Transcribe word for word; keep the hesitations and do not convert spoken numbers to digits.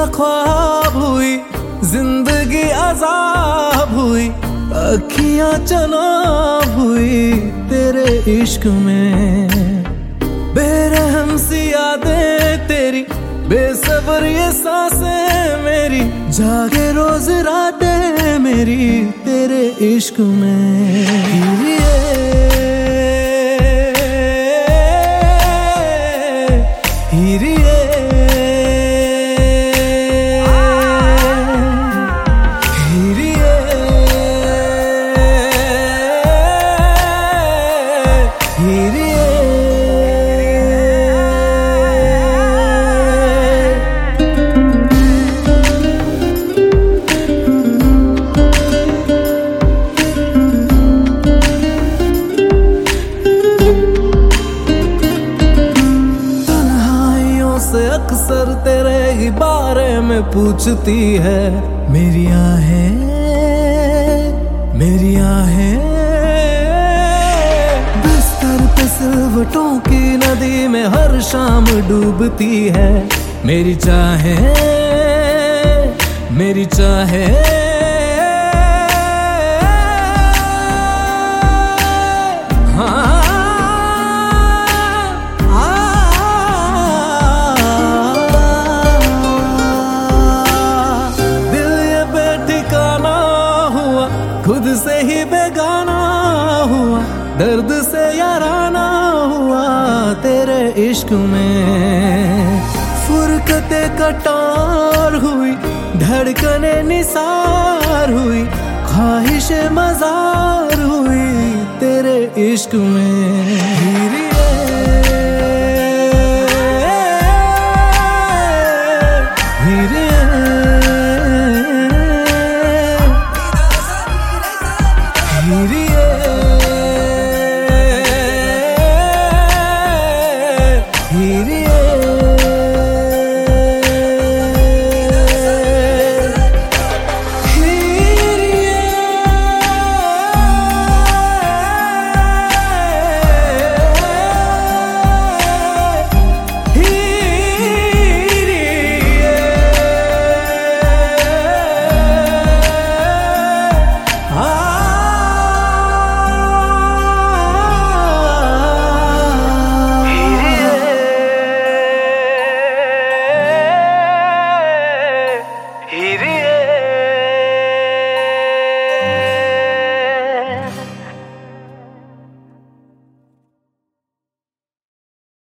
ख्वाब हुई, जिंदगी अजाब हुई, अखियां चनाब हुई तेरे इश्क में। बेरहम सी यादें तेरी, बेसब्र ये सांसें मेरी, जागे रोज रातें मेरी तेरे इश्क में। अक्सर तेरे ही बारे में पूछती है मेरी आहें, मेरी आहें। बिस्तर पे सिलवटों की नदी में हर शाम डूबती है मेरी चाहें, मेरी चाहें। खुद से ही बेगाना हुआ, दर्द से याराना हुआ तेरे इश्क में। फुरकते कटार हुई, धड़कने निसार हुई, ख्वाहिशे मजार हुई तेरे इश्क में। It is